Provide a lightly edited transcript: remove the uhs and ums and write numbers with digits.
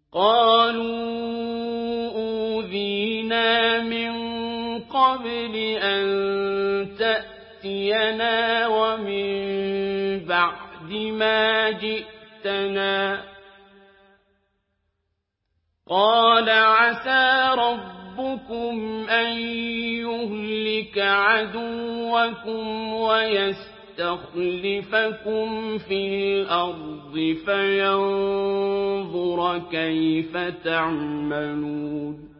قالوا أوذينا من قبل أن تأتينا ومن بعد ما جئتنا قال عسى ربكم أن يهلك عدوكم ويستخلفكم في الأرض فينظر كيف تعملون